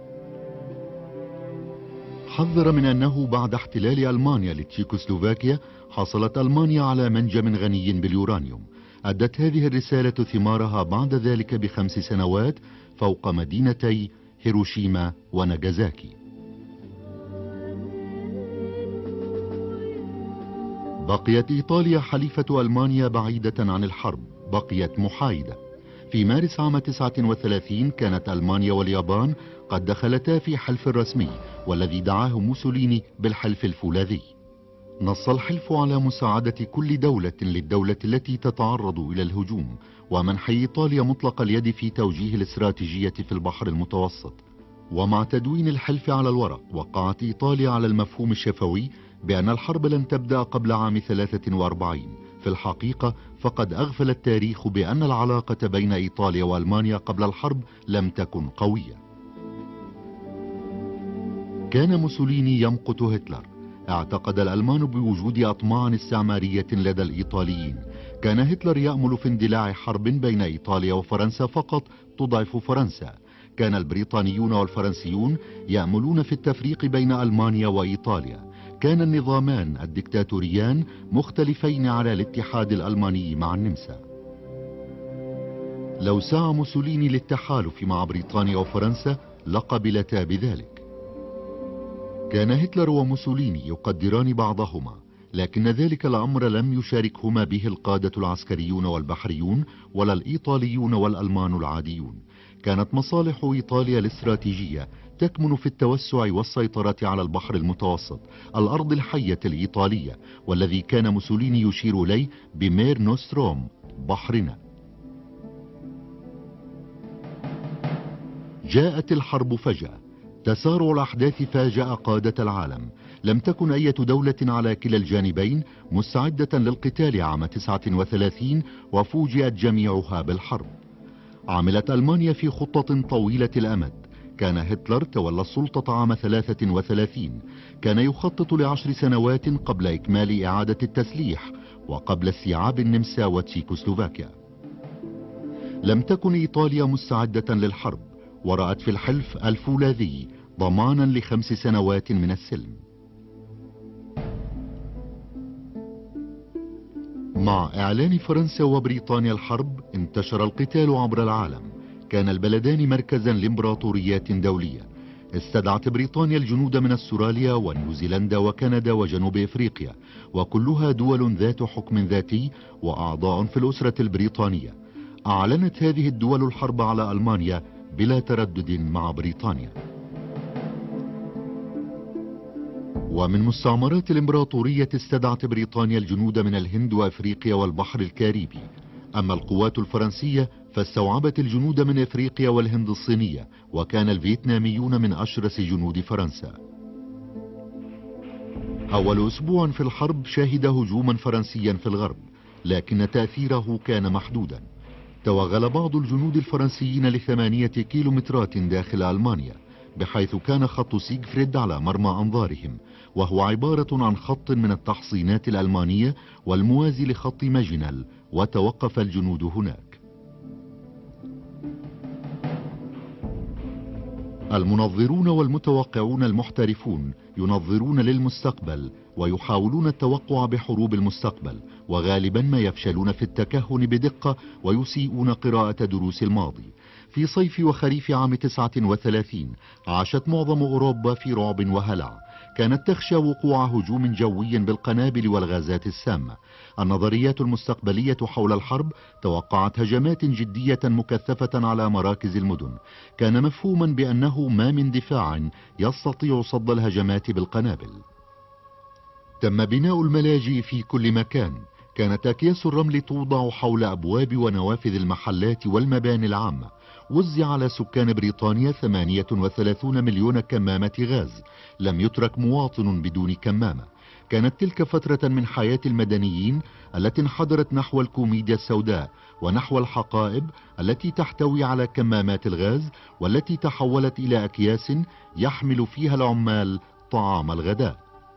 حذر من أنه بعد احتلال ألمانيا لتشيكوسلوفاكيا حصلت ألمانيا على منجم غني باليورانيوم. أدت هذه الرسالة ثمارها بعد ذلك بخمس سنوات فوق مدينتي هيروشيما وناغازاكي. بقيت إيطاليا حليفة ألمانيا بعيدة عن الحرب، بقيت محايدة. في مارس عام تسعة وثلاثين كانت ألمانيا واليابان قد دخلتا في حلف رسمي، والذي دعاه موسوليني بالحلف الفولاذي. نص الحلف على مساعدة كل دولة للدولة التي تتعرض إلى الهجوم، ومنح إيطاليا مطلق اليد في توجيه الاستراتيجية في البحر المتوسط. ومع تدوين الحلف على الورق، وقعت إيطاليا على المفهوم الشفوي بأن الحرب لن تبدأ قبل عام ثلاثة وأربعين. في الحقيقة فقد أغفل التاريخ بأن العلاقة بين إيطاليا وألمانيا قبل الحرب لم تكن قوية. كان موسوليني يمقت هتلر. اعتقد الألمان بوجود أطماع استعمارية لدى الإيطاليين. كان هتلر يأمل في اندلاع حرب بين إيطاليا وفرنسا فقط تضعف فرنسا. كان البريطانيون والفرنسيون يأملون في التفريق بين ألمانيا وإيطاليا. كان النظامان الدكتاتوريان مختلفين على الاتحاد الألماني مع النمسا. لو سعى موسوليني للتحالف مع بريطانيا وفرنسا لقبلتا بذلك. كان هتلر وموسوليني يقدران بعضهما، لكن ذلك الأمر لم يشاركهما به القادة العسكريون والبحريون ولا الإيطاليون والألمان العاديون. كانت مصالح إيطاليا الاستراتيجية تكمن في التوسع والسيطرة على البحر المتوسط، الأرض الحية الإيطالية، والذي كان موسوليني يشير إليه بمير نوستروم، بحرنا. جاءت الحرب فجأة. تسارع الأحداث فاجأ قادة العالم. لم تكن أي دولة على كلا الجانبين مستعدة للقتال عام تسعة وثلاثين، وفوجئت جميعها بالحرب. عملت ألمانيا في خطة طويلة الأمد. كان هتلر تولى السلطة عام ثلاثة وثلاثين. كان يخطط لعشر سنوات قبل إكمال إعادة التسليح وقبل استيعاب النمسا وتشيكوسلوفاكيا. لم تكن إيطاليا مستعدة للحرب، ورأت في الحلف الفولاذي ضمانا لخمس سنوات من السلم. مع إعلان فرنسا وبريطانيا الحرب انتشر القتال عبر العالم. كان البلدان مركزا لإمبراطوريات دولية. استدعت بريطانيا الجنود من استراليا ونيوزيلندا وكندا وجنوب إفريقيا، وكلها دول ذات حكم ذاتي وأعضاء في الأسرة البريطانية. أعلنت هذه الدول الحرب على ألمانيا بلا تردد مع بريطانيا. ومن مستعمرات الإمبراطورية استدعت بريطانيا الجنود من الهند وأفريقيا والبحر الكاريبي. أما القوات الفرنسية فاستوعبت الجنود من أفريقيا والهند الصينية، وكان الفيتناميون من أشرس جنود فرنسا. أول أسبوع في الحرب شهد هجوما فرنسيا في الغرب، لكن تأثيره كان محدودا. توغل بعض الجنود الفرنسيين لثمانية كيلومترات داخل ألمانيا، بحيث كان خط سيغفريد على مرمى أنظارهم، وهو عبارة عن خط من التحصينات الألمانية والموازي لخط ماجينال، وتوقف الجنود هناك. المنظرون والمتوقعون المحترفون ينظرون للمستقبل ويحاولون التوقع بحروب المستقبل، وغالبا ما يفشلون في التكهن بدقة ويسيئون قراءة دروس الماضي. في صيف وخريف عام تسعة وثلاثين عاشت معظم أوروبا في رعب وهلع. كانت تخشى وقوع هجوم جوي بالقنابل والغازات السامة. النظريات المستقبلية حول الحرب توقعت هجمات جدية مكثفة على مراكز المدن. كان مفهوما بأنه ما من دفاع يستطيع صد الهجمات بالقنابل. تم بناء الملاجئ في كل مكان. كانت أكياس الرمل توضع حول أبواب ونوافذ المحلات والمباني العامة. وزع على سكان بريطانيا ثمانية وثلاثين مليون كمامة غاز. لم يترك مواطن بدون كمامة. كانت تلك فترة من حياة المدنيين التي انحدرت نحو الكوميديا السوداء ونحو الحقائب التي تحتوي على كمامات الغاز، والتي تحولت إلى أكياس يحمل فيها العمال طعام الغداء.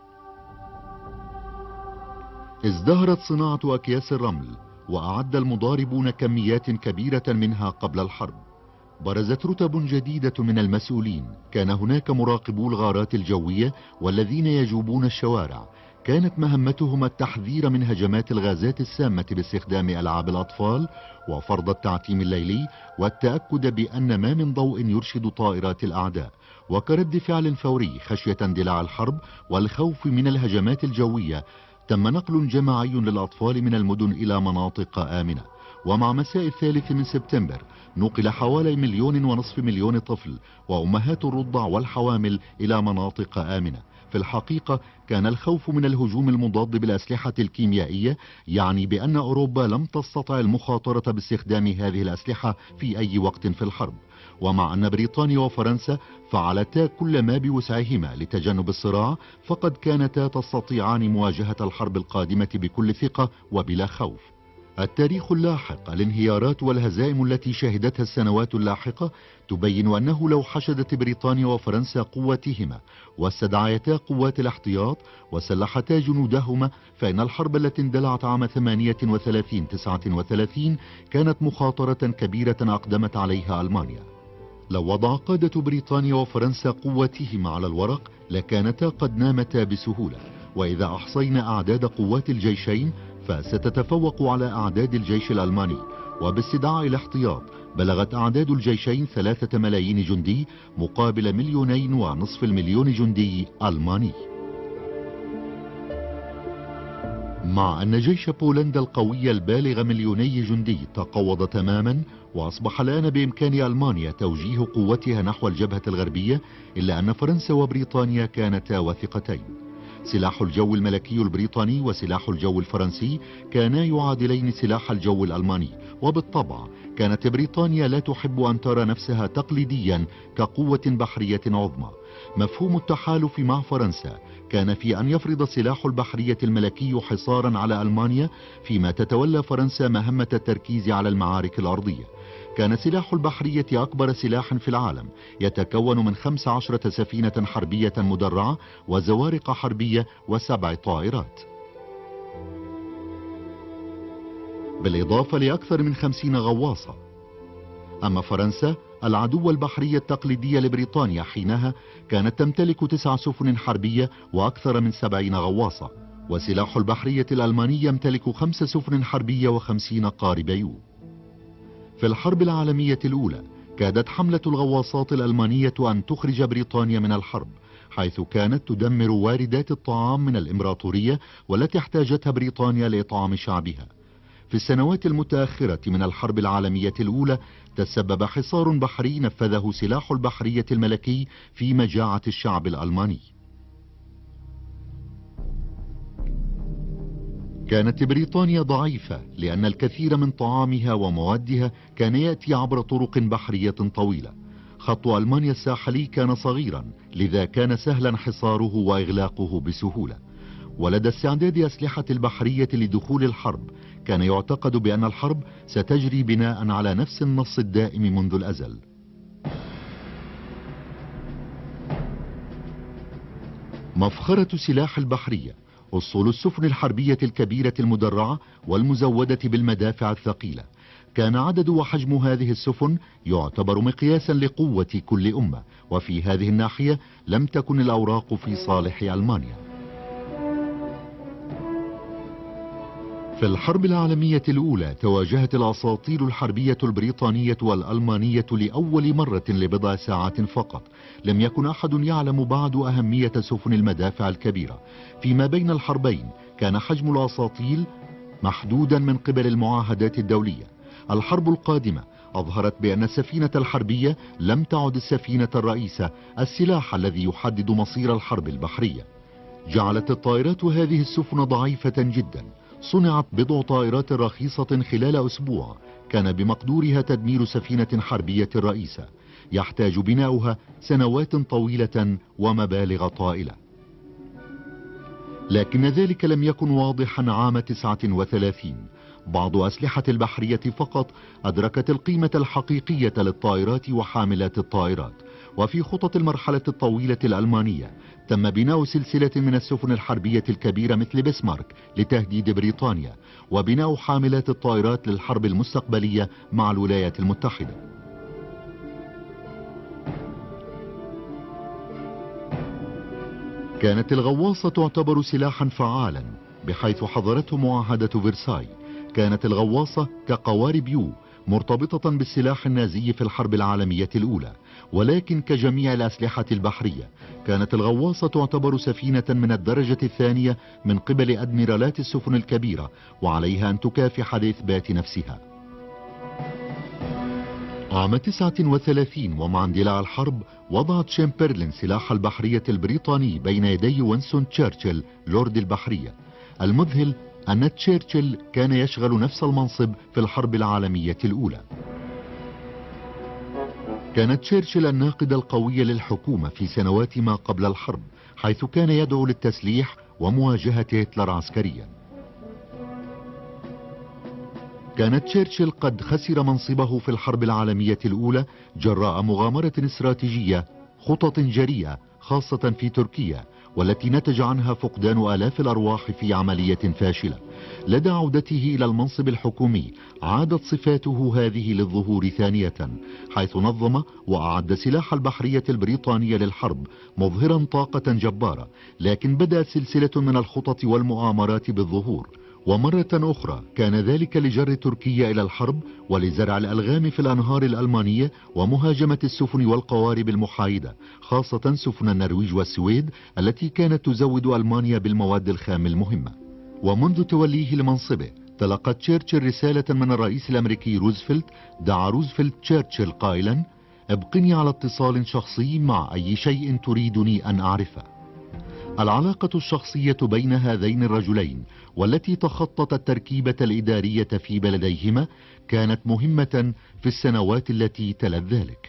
ازدهرت صناعة أكياس الرمل، وأعد المضاربون كميات كبيرة منها قبل الحرب. برزت رتب جديدة من المسؤولين. كان هناك مراقبو الغارات الجوية والذين يجوبون الشوارع. كانت مهمتهم التحذير من هجمات الغازات السامة باستخدام ألعاب الأطفال وفرض التعتيم الليلي، والتأكد بأن ما من ضوء يرشد طائرات الأعداء. وكرد فعل فوري خشية اندلاع الحرب والخوف من الهجمات الجوية، تم نقل جماعي للأطفال من المدن إلى مناطق آمنة. ومع مساء الثالث من سبتمبر نقل حوالي مليون ونصف مليون طفل وأمهات الرضع والحوامل إلى مناطق آمنة. في الحقيقة كان الخوف من الهجوم المضاد بالأسلحة الكيميائية يعني بأن أوروبا لم تستطع المخاطرة باستخدام هذه الأسلحة في أي وقت في الحرب. ومع أن بريطانيا وفرنسا فعلتا كل ما بوسعهما لتجنب الصراع، فقد كانتا تستطيعان مواجهة الحرب القادمة بكل ثقة وبلا خوف. التاريخ اللاحق، الانهيارات والهزائم التي شهدتها السنوات اللاحقة تبين أنه لو حشدت بريطانيا وفرنسا قواتهما واستدعيتا قوات الاحتياط وسلحتا جنودهما، فإن الحرب التي اندلعت عام ثمانية وثلاثين تسعة وثلاثين كانت مخاطرة كبيرة أقدمت عليها ألمانيا. لو وضع قادة بريطانيا وفرنسا قواتهما على الورق لكانتا قد نامتا بسهولة. وإذا أحصينا أعداد قوات الجيشين فستتفوق على أعداد الجيش الألماني، وباستدعاء الاحتياط بلغت أعداد الجيشين ثلاثة ملايين جندي مقابل مليونين ونصف المليون جندي ألماني. مع أن جيش بولندا القوي البالغ مليوني جندي تقوض تماما وأصبح الآن بإمكان ألمانيا توجيه قوتها نحو الجبهة الغربية، إلا أن فرنسا وبريطانيا كانتا واثقتين. سلاح الجو الملكي البريطاني وسلاح الجو الفرنسي كانا يعادلين سلاح الجو الألماني، وبالطبع كانت بريطانيا لا تحب أن ترى نفسها تقليديا كقوة بحرية عظمى. مفهوم التحالف مع فرنسا كان في أن يفرض سلاح البحرية الملكي حصارا على ألمانيا، فيما تتولى فرنسا مهمة التركيز على المعارك الأرضية. كان سلاح البحرية أكبر سلاح في العالم، يتكون من خمس عشرة سفينة حربية مدرعة وزوارق حربية وسبع طائرات، بالإضافة لأكثر من خمسين غواصة. أما فرنسا العدو البحري التقليدي لبريطانيا حينها كانت تمتلك تسع سفن حربية وأكثر من سبعين غواصة، وسلاح البحرية الألماني يمتلك خمس سفن حربية وخمسين قارب يو. في الحرب العالمية الأولى كادت حملة الغواصات الألمانية أن تخرج بريطانيا من الحرب، حيث كانت تدمر واردات الطعام من الإمبراطورية والتي احتاجتها بريطانيا لإطعام شعبها. في السنوات المتأخرة من الحرب العالمية الأولى تسبب حصار بحري نفذه سلاح البحرية الملكي في مجاعة الشعب الألماني. كانت بريطانيا ضعيفة لأن الكثير من طعامها وموادها كان يأتي عبر طرق بحرية طويلة. خط ألمانيا الساحلي كان صغيرا، لذا كان سهلا حصاره وإغلاقه بسهولة. ولدى استعداد أسلحة البحرية لدخول الحرب كان يعتقد بأن الحرب ستجري بناء على نفس النص الدائم منذ الأزل. مفخرة سلاح البحرية أسطول السفن الحربية الكبيرة المدرعة والمزودة بالمدافع الثقيلة. كان عدد وحجم هذه السفن يعتبر مقياسا لقوة كل أمة، وفي هذه الناحية لم تكن الأوراق في صالح ألمانيا. في الحرب العالمية الأولى تواجهت الأساطيل الحربية البريطانية والألمانية لأول مرة لبضع ساعات فقط. لم يكن أحد يعلم بعد أهمية سفن المدافع الكبيرة. فيما بين الحربين كان حجم الأساطيل محدودا من قبل المعاهدات الدولية. الحرب القادمة أظهرت بأن السفينة الحربية لم تعد السفينة الرئيسة، السلاح الذي يحدد مصير الحرب البحرية. جعلت الطائرات هذه السفن ضعيفة جدا. صنعت بضع طائرات رخيصة خلال أسبوع كان بمقدورها تدمير سفينة حربية رئيسة، يحتاج بناؤها سنوات طويلة ومبالغ طائلة. لكن ذلك لم يكن واضحا عام تسعة وثلاثين. بعض أسلحة البحرية فقط أدركت القيمة الحقيقية للطائرات وحاملات الطائرات. وفي خطط المرحلة الطويلة الألمانية تم بناء سلسلة من السفن الحربية الكبيرة مثل بسمارك لتهديد بريطانيا، وبناء حاملات الطائرات للحرب المستقبلية مع الولايات المتحدة. كانت الغواصة تعتبر سلاحا فعالا بحيث حظرته معاهدة فرساي. كانت الغواصة كقوارب يو مرتبطة بالسلاح النازي في الحرب العالمية الأولى، ولكن كجميع الأسلحة البحرية كانت الغواصة تعتبر سفينة من الدرجة الثانية من قبل أدميرالات السفن الكبيرة، وعليها أن تكافح لإثبات نفسها. عام تسعة وثلاثين ومع اندلاع الحرب وضعت شامبرلين سلاح البحرية البريطاني بين يدي وينستون تشرشل لورد البحرية. المذهل أن تشرشل كان يشغل نفس المنصب في الحرب العالمية الأولى. كان تشرشل الناقد القوي للحكومة في سنوات ما قبل الحرب، حيث كان يدعو للتسليح ومواجهة هتلر عسكريا. كان تشرشل قد خسر منصبه في الحرب العالمية الأولى جراء مغامرة استراتيجية خطط جريئة خاصة في تركيا، والتي نتج عنها فقدان آلاف الأرواح في عملية فاشلة. لدى عودته إلى المنصب الحكومي عادت صفاته هذه للظهور ثانية، حيث نظم وأعد سلاح البحرية البريطانية للحرب مظهرا طاقة جبارة. لكن بدأت سلسلة من الخطط والمؤامرات بالظهور، ومرة أخرى كان ذلك لجر تركيا إلى الحرب ولزرع الألغام في الأنهار الألمانية ومهاجمة السفن والقوارب المحايدة، خاصة سفن النرويج والسويد التي كانت تزود ألمانيا بالمواد الخام المهمة. ومنذ توليه لمنصبه تلقى تشرشل رسالة من الرئيس الأمريكي روزفلت. دعا روزفلت تشرشل قائلا: ابقني على اتصال شخصي مع أي شيء تريدني أن أعرفه. العلاقة الشخصية بين هذين الرجلين والتي تخطت التركيبة الإدارية في بلديهما كانت مهمة في السنوات التي تلت ذلك.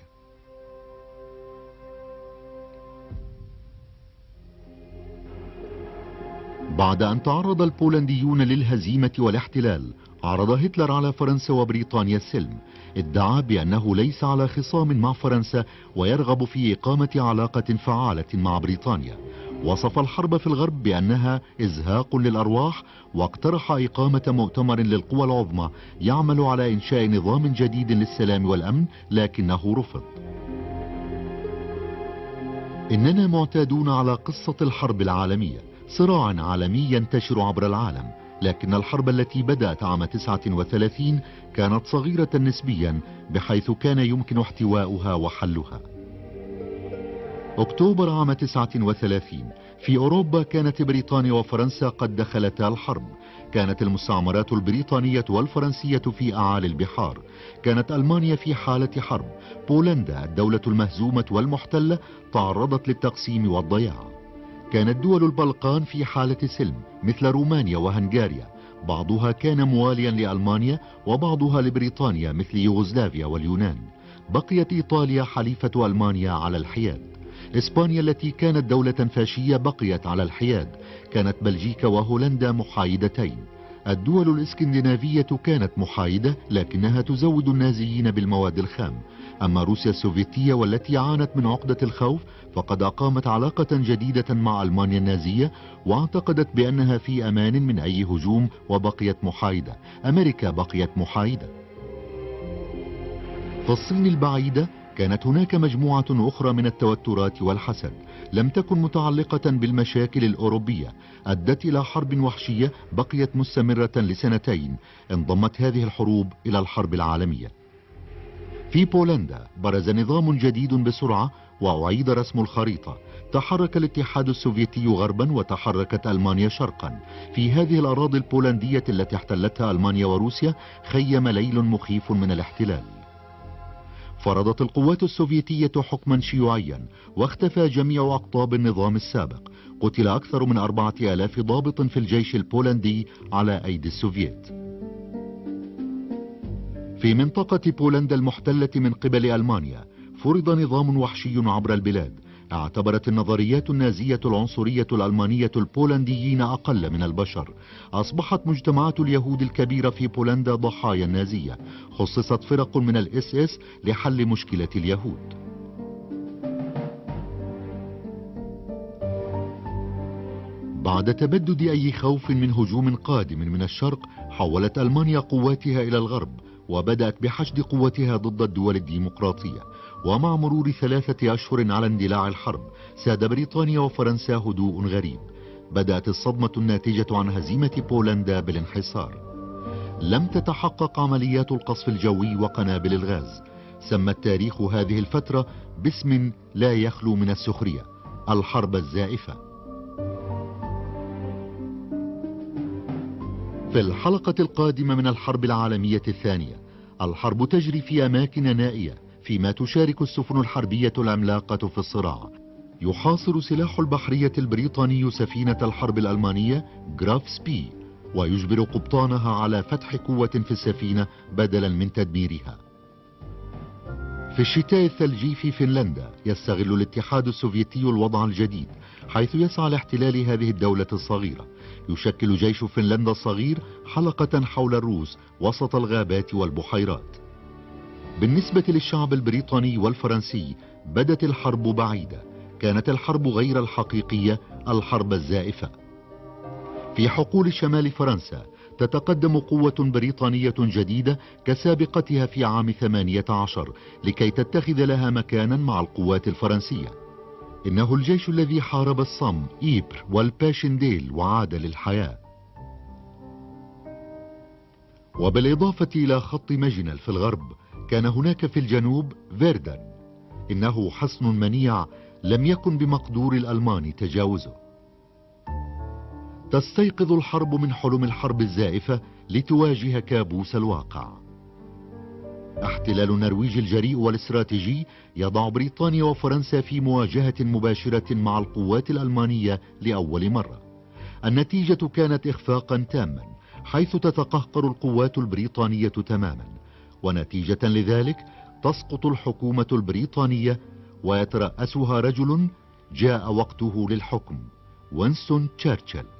بعد أن تعرض البولنديون للهزيمة والاحتلال، عرض هتلر على فرنسا وبريطانيا السلم. ادعى بأنه ليس على خصام مع فرنسا ويرغب في إقامة علاقة فعالة مع بريطانيا. وصف الحرب في الغرب بأنها إزهاق للأرواح، واقترح إقامة مؤتمر للقوى العظمى يعمل على إنشاء نظام جديد للسلام والأمن، لكنه رفض. إننا معتادون على قصة الحرب العالمية، صراع عالمي ينتشر عبر العالم، لكن الحرب التي بدأت عام تسعة وثلاثين كانت صغيرة نسبيا بحيث كان يمكن احتواؤها وحلها. أكتوبر عام تسعة وثلاثين في أوروبا كانت بريطانيا وفرنسا قد دخلتا الحرب. كانت المستعمرات البريطانية والفرنسية في أعالي البحار. كانت ألمانيا في حالة حرب. بولندا الدولة المهزومة والمحتلة تعرضت للتقسيم والضياع. كانت دول البلقان في حالة سلم مثل رومانيا وهنغاريا، بعضها كان مواليا لألمانيا وبعضها لبريطانيا مثل يوغوسلافيا واليونان. بقيت إيطاليا حليفة ألمانيا على الحياد. إسبانيا التي كانت دولة فاشية بقيت على الحياد. كانت بلجيكا وهولندا محايدتين. الدول الإسكندنافية كانت محايدة لكنها تزود النازيين بالمواد الخام. أما روسيا السوفيتية والتي عانت من عقدة الخوف فقد أقامت علاقة جديدة مع ألمانيا النازية واعتقدت بأنها في أمان من أي هجوم وبقيت محايدة. أمريكا بقيت محايدة. في الصين البعيدة كانت هناك مجموعة أخرى من التوترات والحسد، لم تكن متعلقة بالمشاكل الأوروبية، أدت إلى حرب وحشية بقيت مستمرة لسنتين. انضمت هذه الحروب إلى الحرب العالمية. في بولندا برز نظام جديد بسرعة وأعيد رسم الخريطة. تحرك الاتحاد السوفيتي غربا وتحركت ألمانيا شرقا. في هذه الأراضي البولندية التي احتلتها ألمانيا وروسيا خيم ليل مخيف من الاحتلال. فرضت القوات السوفيتية حكما شيوعيا واختفى جميع أقطاب النظام السابق. قتل أكثر من أربعة آلاف ضابط في الجيش البولندي على أيدي السوفييت. في منطقة بولندا المحتلة من قبل ألمانيا فرض نظام وحشي عبر البلاد. اعتبرت النظريات النازية العنصرية الألمانية البولنديين أقل من البشر. أصبحت مجتمعات اليهود الكبيرة في بولندا ضحايا النازية. خصصت فرق من الاس اس لحل مشكلة اليهود. بعد تبدد أي خوف من هجوم قادم من الشرق حولت ألمانيا قواتها إلى الغرب وبدأت بحشد قوتها ضد الدول الديمقراطية. ومع مرور ثلاثة أشهر على اندلاع الحرب ساد بريطانيا وفرنسا هدوء غريب. بدأت الصدمة الناتجة عن هزيمة بولندا بالانحصار. لم تتحقق عمليات القصف الجوي وقنابل الغاز. سمى التاريخ هذه الفترة باسم لا يخلو من السخرية: الحرب الزائفة. في الحلقة القادمة من الحرب العالمية الثانية، الحرب تجري في أماكن نائية فيما تشارك السفن الحربية العملاقة في الصراع. يحاصر سلاح البحرية البريطاني سفينة الحرب الألمانية جراف سبي ويجبر قبطانها على فتح قوة في السفينة بدلا من تدميرها. في الشتاء الثلجي في فنلندا يستغل الاتحاد السوفيتي الوضع الجديد حيث يسعى لاحتلال هذه الدولة الصغيرة. يشكل جيش فنلندا الصغير حلقة حول الروس وسط الغابات والبحيرات. بالنسبة للشعب البريطاني والفرنسي بدت الحرب بعيدة. كانت الحرب غير الحقيقية، الحرب الزائفة. في حقول شمال فرنسا تتقدم قوة بريطانية جديدة كسابقتها في عام ثمانية عشر لكي تتخذ لها مكانا مع القوات الفرنسية. إنه الجيش الذي حارب الصم، إيبر والباشنديل وعاد للحياة. وبالإضافة إلى خط ماجنال في الغرب، كان هناك في الجنوب فيردن. إنه حصن منيع لم يكن بمقدور الألمان تجاوزه. تستيقظ الحرب من حلم الحرب الزائفة لتواجه كابوس الواقع. احتلال النرويج الجريء والاستراتيجي يضع بريطانيا وفرنسا في مواجهة مباشرة مع القوات الألمانية لأول مرة. النتيجة كانت إخفاقا تاما، حيث تتقهقر القوات البريطانية تماما، ونتيجة لذلك تسقط الحكومة البريطانية ويترأسها رجل جاء وقته للحكم، وينستون تشرشل.